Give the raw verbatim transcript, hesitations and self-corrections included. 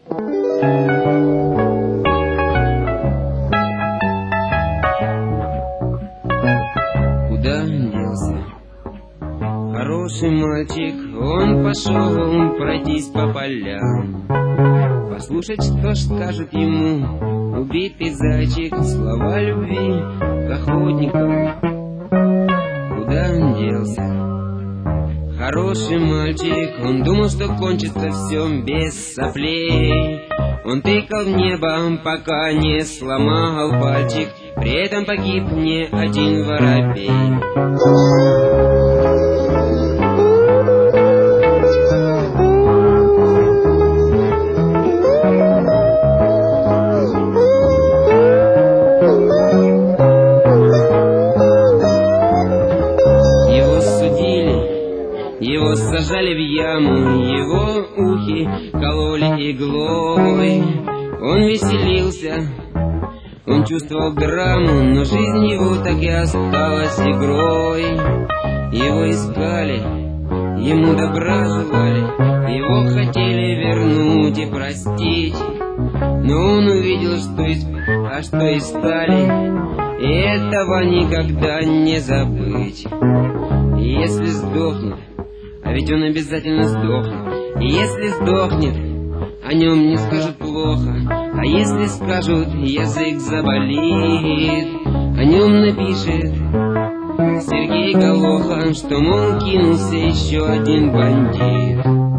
Куда делся хороший мальчик? Он пошел пройтись по полям, послушать, что ж скажет ему убитый зайчик, слова любви к охотникам. Куда он делся хороший мальчик? Он думал, что кончится все без соплей. Он тыкал в небо, пока не сломал пальчик, при этом погиб не один воробей. Его сажали в яму, его ухи кололи иглой. Он веселился, он чувствовал драму, но жизнь его так и осталась игрой. Его искали, ему добра желали, его хотели вернуть и простить. Но он увидел, что из... а что и стали, и этого никогда не забыть. И если сдохнет, а ведь он обязательно сдохнет, и если сдохнет, о нем не скажут плохо, а если скажут, язык заболит, о нем напишет Сергей Голоха, что, мол, кинулся еще один бандит.